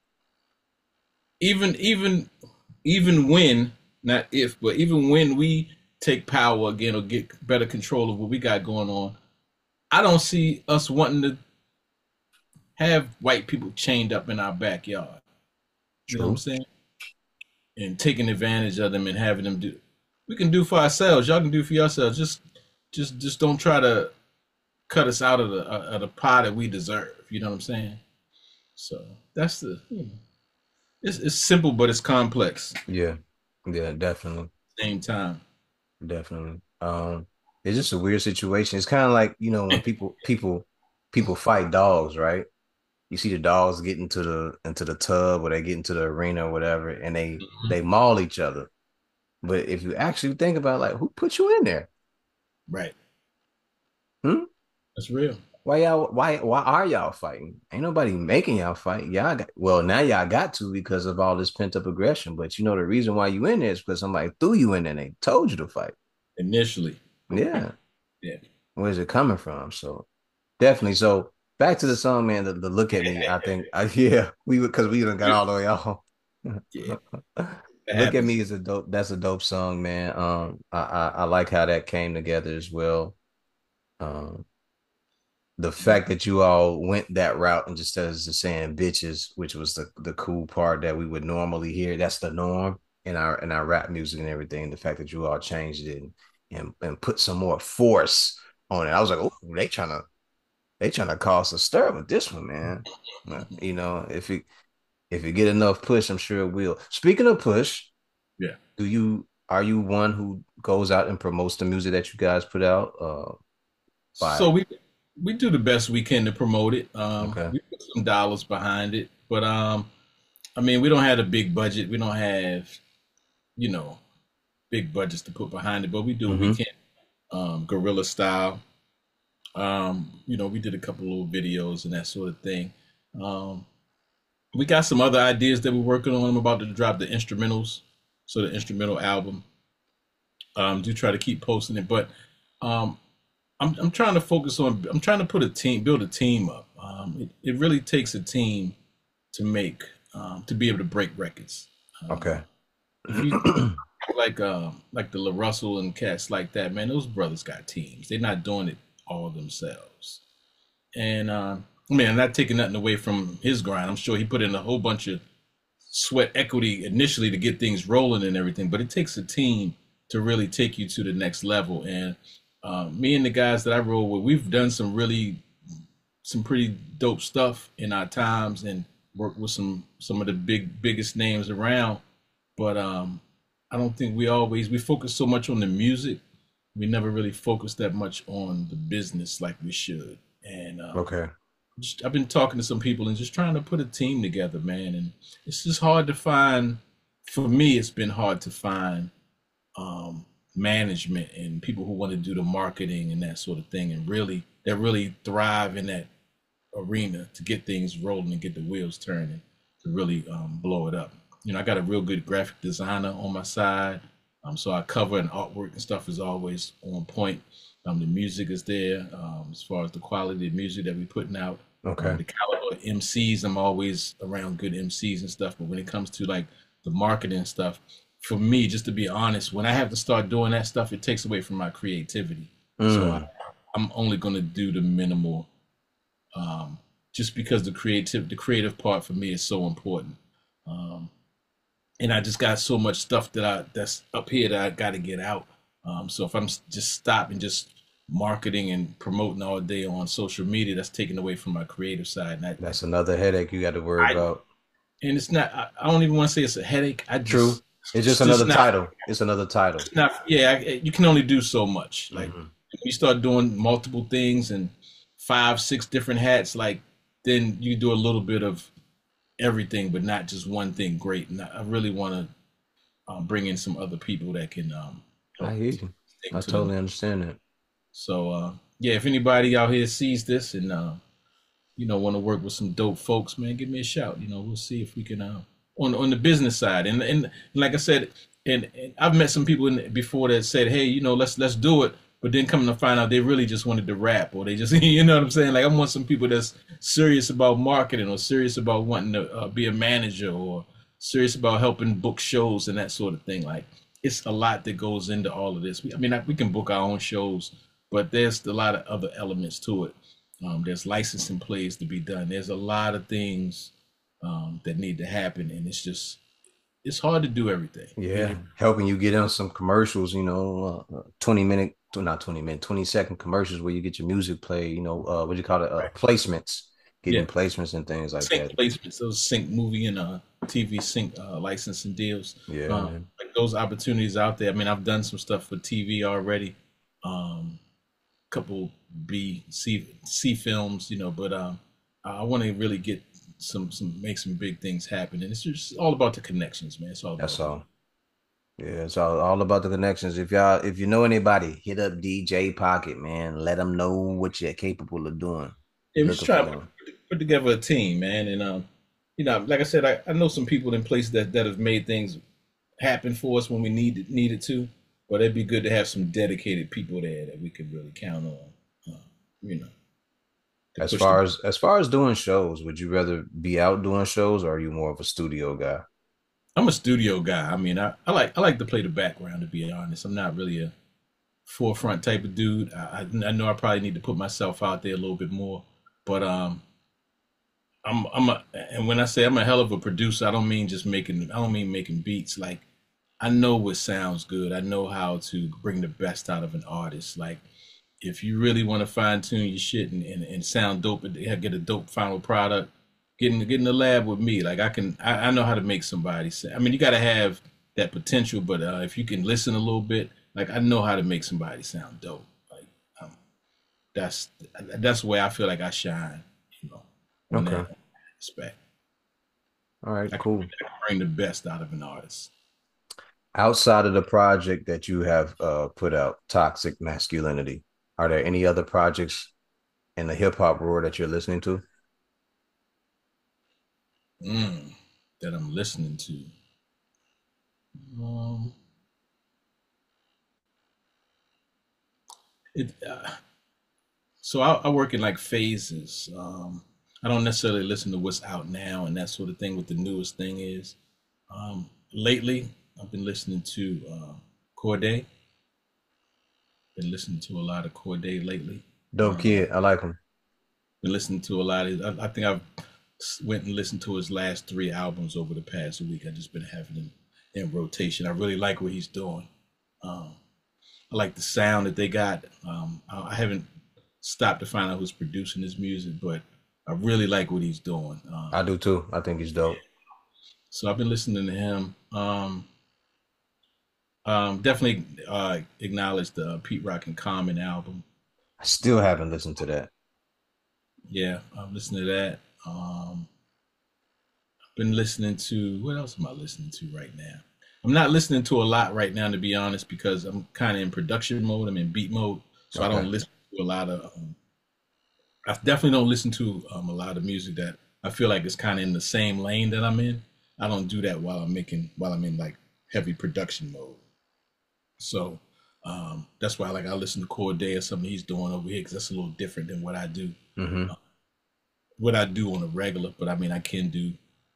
even even even when not if, but even when we take power again or get better control of what we got going on, I don't see us wanting to have white people chained up in our backyard. You know what I'm True. saying? And taking advantage of them and having them do. We can do for ourselves. Y'all can do for yourselves. Just, just, just don't try to cut us out of the uh, of the pie that we deserve. You know what I'm saying? So that's the you know, it's it's simple, but it's complex. Yeah, yeah, definitely, Same time. definitely. Um, it's just a weird situation. It's kind of like, you know, when people people people fight dogs, right? You see the dogs get into the into the tub or they get into the arena or whatever, and they Mhm. they maul each other. But if you actually think about like who put you in there? Right. Hmm? That's real. Why y'all why why are y'all fighting? Ain't nobody making y'all fight. Y'all got well now y'all got to because of all this pent up aggression. But you know the reason why you in there is because somebody threw you in there and they told you to fight. Initially. Yeah. Yeah. Where's it coming from? So definitely. So back to the song, man. The, the look at me. I think I yeah, we would because we done got all the way off. Yeah. That Look at happens. me is a dope. That's a dope song, man. Um, I, I I like how that came together as well. Um, the fact that you all went that route and just as just saying bitches, which was the the cool part that we would normally hear. That's the norm in our in our rap music and everything. The fact that you all changed it and and, and put some more force on it. I was like, oh, they trying to they trying to cause a stir with this one, man. You know, if it if you get enough push, I'm sure it will. Speaking of push, Yeah. do you are you one who goes out and promotes the music that you guys put out? Uh, So by we we do the best we can to promote it. Um, okay, we put some dollars behind it, but um, I mean, we don't have a big budget. We don't have, you know, big budgets to put behind it, but we do what we mm-hmm. can. Um, guerrilla style. Um, you know, we did a couple little videos and that sort of thing. Um, we got some other ideas that we're working on. I'm about to drop the instrumentals, so the instrumental album. Um, do try to keep posting it, but um, I'm I'm trying to focus on. I'm trying to put a team, build a team up. Um, it, it really takes a team to make um, to be able to break records. Um, Okay. if you like um, like the La Russell and cats like that, man, those brothers got teams. They're not doing it all themselves. And um, I mean, I'm not taking nothing away from his grind. I'm sure he put in a whole bunch of sweat equity initially to get things rolling and everything, but it takes a team to really take you to the next level. And uh, me and the guys that I roll with, we've done some really some pretty dope stuff in our times and worked with some some of the big biggest names around. But um, I don't think we always we focus so much on the music. We never really focus that much on the business like we should. And um, Okay. just, I've been talking to some people and just trying to put a team together, man. And it's just hard to find. For me, it's been hard to find um, management and people who want to do the marketing and that sort of thing, and really that really thrive in that arena to get things rolling and get the wheels turning to really um, blow it up. You know, I got a real good graphic designer on my side, um, so our cover and artwork and stuff is always on point. Um, the music is there um, as far as the quality of music that we're putting out. Um, Okay. the caliber of M Cs, I'm always around good M Cs and stuff. But when it comes to like the marketing stuff, for me, just to be honest, when I have to start doing that stuff, it takes away from my creativity. So I, Mm. I'm only going to do the minimal um, just because the creative the creative part for me is so important. Um, and I just got so much stuff that I that's up here that I got to get out. Um, so if I'm just stopping just marketing and promoting all day on social media, that's taken away from my creative side. And I, That's another headache you got to worry I about. and it's not. I, I don't even want to say it's a headache. I True. just It's just it's just another not. title. It's another title. It's not. Yeah, I, you can only do so much. Like Hmm. if you start doing multiple things and five, six different hats, like then you do a little bit of everything, but not just one thing great. And I really want to um, bring in some other people that can um, I help hear you. take I to the. totally understand that. So uh, yeah, if anybody out here sees this and uh, you know want to work with some dope folks, man, give me a shout. You know, we'll see if we can uh, on on the business side. And and like I said, and, and I've met some people in, before that said, hey, you know, let's let's do it. But then coming to find out they really just wanted to rap, or they just, you know what I'm saying? Like I want some people that's serious about marketing, or serious about wanting to uh, be a manager, or serious about helping book shows and that sort of thing. Like it's a lot that goes into all of this. We, I mean, I, we can book our own shows, but there's a lot of other elements to it. Um, there's licensing plays to be done. There's a lot of things um, that need to happen, and it's just it's hard to do everything. Yeah, It, helping you get on some commercials, you know, uh, uh, twenty minute, not twenty minute, twenty second commercials where you get your music play, you know, uh, what do you call it? Uh, right. placements, Yeah, getting placements and things like sync that. placements, those sync movie and uh, T V sync uh, licensing deals. Yeah, Um, man. like those opportunities out there. I mean, I've done some stuff for T V already. Um, couple B C C films, you know, but um, I want to really get some some make some big things happen, and it's just all about the connections, man. It's all That's about who. all. Yeah, it's all, all about the connections. If y'all, if you know anybody, hit up D J Pocket, man. Let them know what you're capable of doing. Yeah, We we just looking for try to put, them. put together a team, man, and um, you know, like I said, I, I know some people in places that that have made things happen for us when we needed needed to, but it'd be good to have some dedicated people there that we could really count on, uh, you know, to As push the. far as as far as doing shows, would you rather be out doing shows or are you more of a studio guy? I'm a studio guy. I mean, I, I like I like to play the background. To be honest, I'm not really a forefront type of dude. I, I, I know I probably need to put myself out there a little bit more, but um, I'm I'm a, and when I say I'm a hell of a producer, I don't mean just making I don't mean making beats. Like I know what sounds good. I know how to bring the best out of an artist. Like if you really want to fine tune your shit and, and, and sound dope and get a dope final product, get in, get in the lab with me. Like I can I, I know how to make somebody say. I mean, you got to have that potential, but uh, if you can listen a little bit, like I know how to make somebody sound dope. Like um, that's that's the way I feel like I shine. You know, on Okay. that aspect. All right, I can, cool. I can bring the best out of an artist. Outside of the project that you have uh, put out, Toxic Masculinity, are there any other projects in the hip hop world that you're listening to? Mm, that I'm listening to. Um, it, uh, so I, I work in like phases. Um, I don't necessarily listen to what's out now and that sort of thing. What the newest thing is. Um, lately, I've been listening to uh, Corday. Been listening to a lot of Corday lately. Dope Um, kid, I like him. been listening to a lot of. I, I think I've went and listened to his last three albums over the past week. I've just been having them in rotation. I really like what he's doing. Um, I like the sound that they got. Um, I, I haven't stopped to find out who's producing his music, but I really like what he's doing. I Um, do too. I think he's dope. so I've been listening to him. Um, um, definitely uh, acknowledge the uh, Pete Rock and Common album. I still haven't listened to that. Yeah, I'm listening to that. Um, been listening to what else am I listening to right now? I'm not listening to a lot right now, to be honest, because I'm kind of in production mode. I'm in beat mode, so I Okay. don't listen to a lot of. Um, I definitely don't listen to um, a lot of music that I feel like is kind of in the same lane that I'm in. I don't do that while I'm making while I'm in like heavy production mode. So um, that's why like I listen to Corday or something he's doing over here because that's a little different than what I do. Mm-hmm. Uh, what I do on a regular, but I mean I can do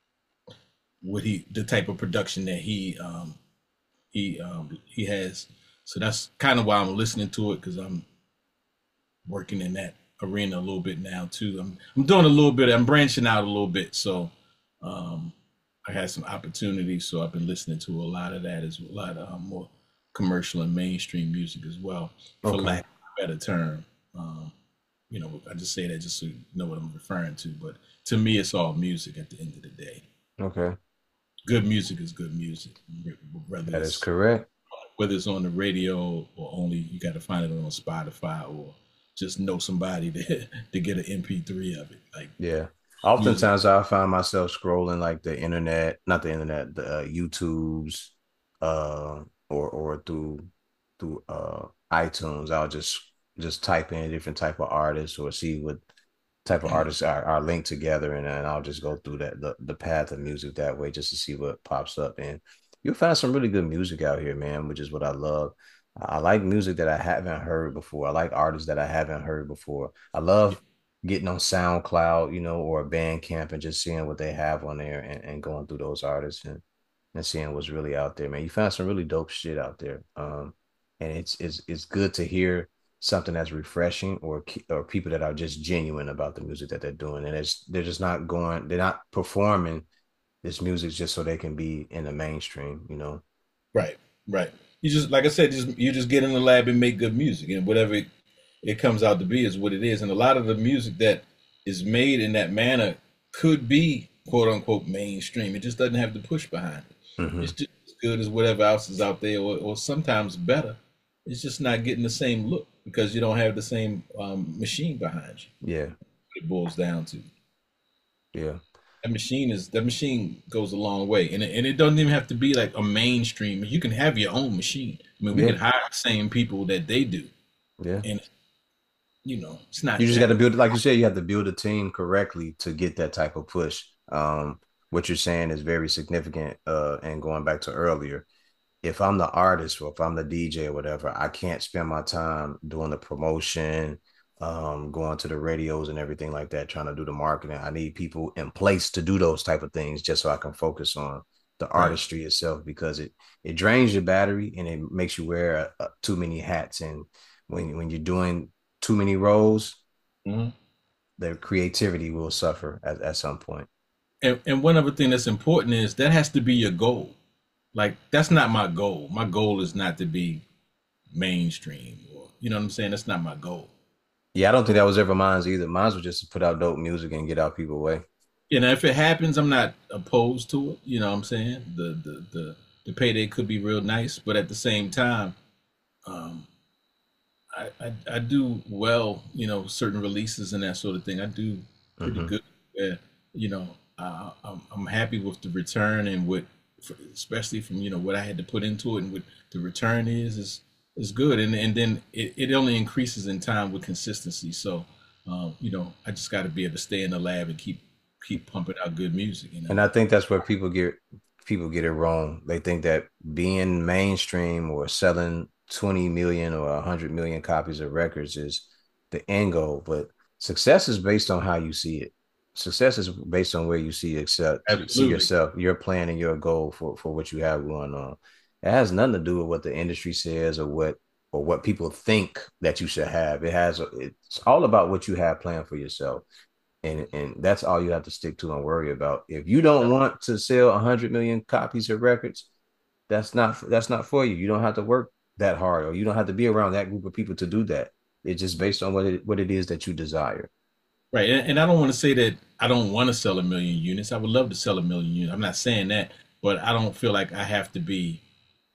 what he the type of production that he um, he um, he has. So that's kind of why I'm listening to it because I'm working in that arena a little bit now too. I'm I'm doing a little bit. I'm branching out a little bit. So um, I had some opportunities. So I've been listening to a lot of that as a lot of um, more commercial and mainstream music as well, for Okay. lack of a better term. Um, you know, I just say that just so you know what I'm referring to. But to me, it's all music at the end of the day. Okay. Good music is good music, whether That is it's correct. whether it's on the radio or only you got to find it on Spotify or just know somebody to to get an M P three of it. Like Yeah. music, Oftentimes I find myself scrolling like the internet, not the internet, the uh, YouTubes, uh, or or through through uh iTunes. I'll just just type in a different type of artists or see what type of artists are, are linked together, and then I'll just go through that the, the path of music that way just to see what pops up. And you'll find some really good music out here, man, which is what I love. I like music that I haven't heard before. I like artists that I haven't heard before. I love getting on SoundCloud, you know, or Bandcamp and just seeing what they have on there and, and going through those artists and and seeing what's really out there, man. You found some really dope shit out there. Um, and it's it's it's good to hear something that's refreshing or or people that are just genuine about the music that they're doing and it's they're just not going they're not performing this music just so they can be in the mainstream, you know. Right, right. You just like I said, just you just get in the lab and make good music, and whatever it, it comes out to be is what it is. And a lot of the music that is made in that manner could be quote unquote mainstream. It just doesn't have the push behind it. Mm-hmm. It's just as good as whatever else is out there, or, or sometimes better. It's just not getting the same look because you don't have the same um, machine behind you. Yeah, It boils down to yeah, that machine is that machine goes a long way, and it, and it doesn't even have to be like a mainstream. You can have your own machine. I mean, we yeah, can hire the same people that they do, yeah. and you know, it's You not just got that. to build, like you said, you have to build a team correctly to get that type of push. Um, what you're saying is very significant. Uh, and going back to earlier, if I'm the artist or if I'm the D J or whatever, I can't spend my time doing the promotion, um, going to the radios and everything like that, trying to do the marketing. I need people in place to do those type of things just so I can focus on the Right. artistry itself because it it drains your battery and it makes you wear uh, too many hats. And when when you're doing too many roles, Mhm. their creativity will suffer at, at some point. And and one other thing that's important is that has to be your goal. Like that's not my goal. My goal is not to be mainstream, or you know what I'm saying. That's not my goal. Yeah, I don't think that was ever mine's either. Mine's was just to put out dope music and get out people way. You know, if it happens, I'm not opposed to it. You know what I'm saying? The the the the payday could be real nice, but at the same time, um, I, I I do well. You know, certain releases and that sort of thing. I do pretty Mm-hmm. good. Yeah, you know, uh, I'm I'm happy with the return and what, especially from you know what I had to put into it and what the return is is is good. And and then it, it only increases in time with consistency. So, um, you know, I just got to be able to stay in the lab and keep keep pumping out good music. You know. And I think that's where people get people get it wrong. They think that being mainstream or selling twenty million or one hundred million copies of records is the end goal, but success is based on how you see it. Success is based on where you see yourself, see Absolutely. yourself, your plan and your goal for for what you have going on. It has nothing to do with what the industry says or what or what people think that you should have. It has it's all about what you have planned for yourself, and and that's all you have to stick to and worry about. If you don't want to sell one hundred million copies of records, that's not that's not for you. You don't have to work that hard, or you don't have to be around that group of people to do that. It's just based on what it what it is that you desire. Right. And, and I don't want to say that I don't want to sell a million units. I would love to sell a million units. I'm not saying that, but I don't feel like I have to be.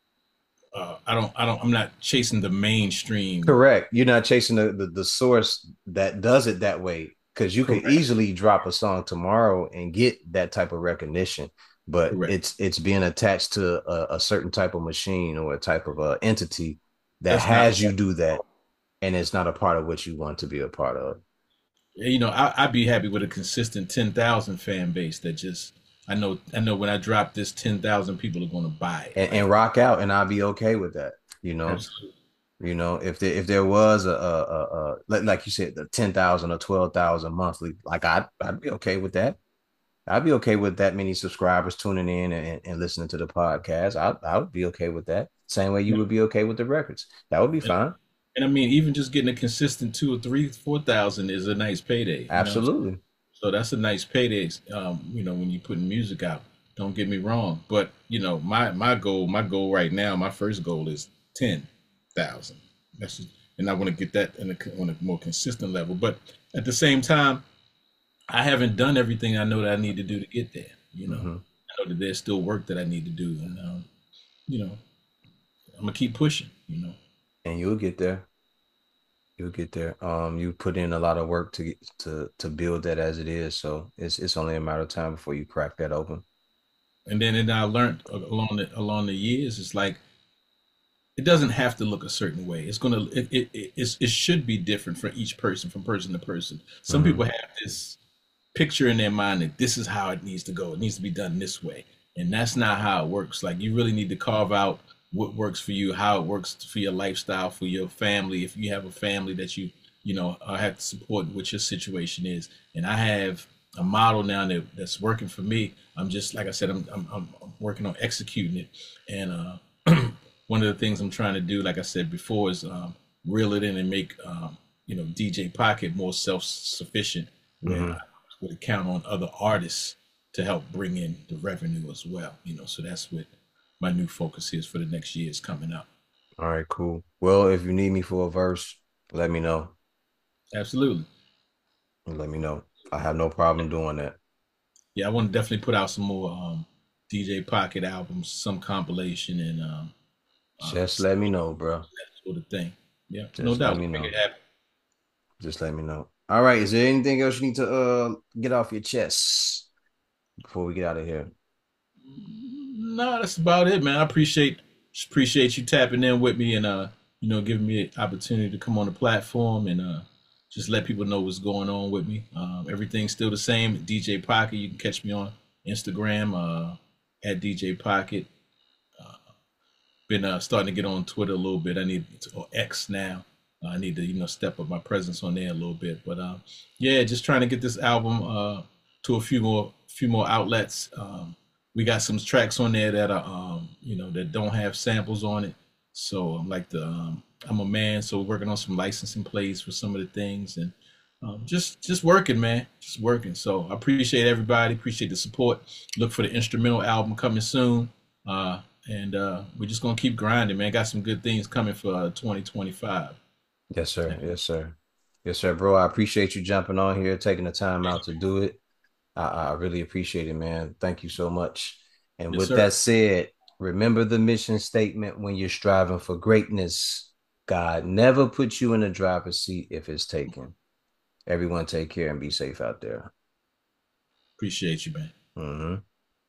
Uh, I don't. I don't. I'm not chasing the mainstream. Correct. You're not chasing the the, the source that does it that way, because you could Correct. easily drop a song tomorrow and get that type of recognition, but Correct. it's it's being attached to a, a certain type of machine or a type of uh, entity that That's not. has you do that, and it's not a part of what you want to be a part of. You know, I, I'd be happy with a consistent ten thousand fan base that just. I know. I know when I drop this, ten thousand people are going to buy it. and, Like and rock out, and I'll be okay with that. You know, absolutely. you know, if there if there was a, a, a, a like like you said, the ten thousand or twelve thousand monthly, like I'd I'd be okay with that. I'd be okay with that many subscribers tuning in and, and listening to the podcast. I I would be okay with that. Same way you would be okay with the records. That would be And, fine. and I mean, even just getting a consistent two or three, four thousand is a nice payday. You know. Absolutely. So that's a nice payday, um, you know, when you're putting music out. Don't get me wrong, but you know, my my goal, my goal right now, my first goal is ten thousand. That's just, and I want to get that in a, on a more consistent level. But at the same time, I haven't done everything I know that I need to do to get there. You know, Hmm. I know that there's still work that I need to do, and um, you know, I'm gonna keep pushing. You know, And you'll get there. You'll get there. Um, you put in a lot of work to get to to build that as it is. So it's it's only a matter of time before you crack that open. and then and I learned along the along the years, it's like it doesn't have to look a certain way. It's gonna it it it, it's, it should be different for each person, from person to person. Some Hmm. people have this picture in their mind that this is how it needs to go. It needs to be done this way, and that's not how it works. Like you really need to carve out what works for you, how it works for your lifestyle, for your family. If you have a family that you you know uh, have to support, what your situation is, and I have a model now that, that's working for me. I'm just like I said, I'm I'm, I'm working on executing it, and uh, one of the things I'm trying to do, like I said before, is um, reel it in and make um, you know D J Pocket more self sufficient, where Hmm. I would count on other artists to help bring in the revenue as well. You know, so that's what my new focus is for the next years coming up. All right, cool. Well, if you need me for a verse, let me know. Absolutely. Let me know. I have no problem doing that. Yeah, I want to definitely put out some more um, D J Pocket albums, some compilation, and um, uh, Just let me know, bro. that sort of thing. Yeah, no Just let doubt. me We'll make know. it happen. Just let me know. All right. Is there anything else you need to uh get off your chest before we get out of here? No, that's about it, man. I appreciate just appreciate you tapping in with me and uh, you know, giving me an opportunity to come on the platform and uh just let people know what's going on with me. Um, everything's still the same. D J Pocket. You can catch me on Instagram uh, at D J Pocket. Been uh, starting to get on Twitter a little bit. I need to, or X now. Uh, I need to you know step up my presence on there a little bit. But um, yeah, just trying to get this album uh, to a few more few more outlets. Um, we got some tracks on there that are um, you know that don't have samples on it. So I'm like the um, I'm a man, so we're working on some licensing plays for some of the things and um, just just working, man, just working. So I appreciate everybody, appreciate the support. Look for the instrumental album coming soon. Uh, and uh, we're just gonna keep grinding, man. Got some good things coming for uh, twenty twenty-five. Yes, sir. Yes, sir. Yes, sir, bro. I appreciate you jumping on here, taking the time out to do it. I, I really appreciate it, man. Thank you so much. And Yes, with sir. that said, remember the mission statement when you're striving for greatness. God never puts you in the driver's seat if it's taken. Everyone take care and be safe out there. Appreciate you, man. Mm-hmm.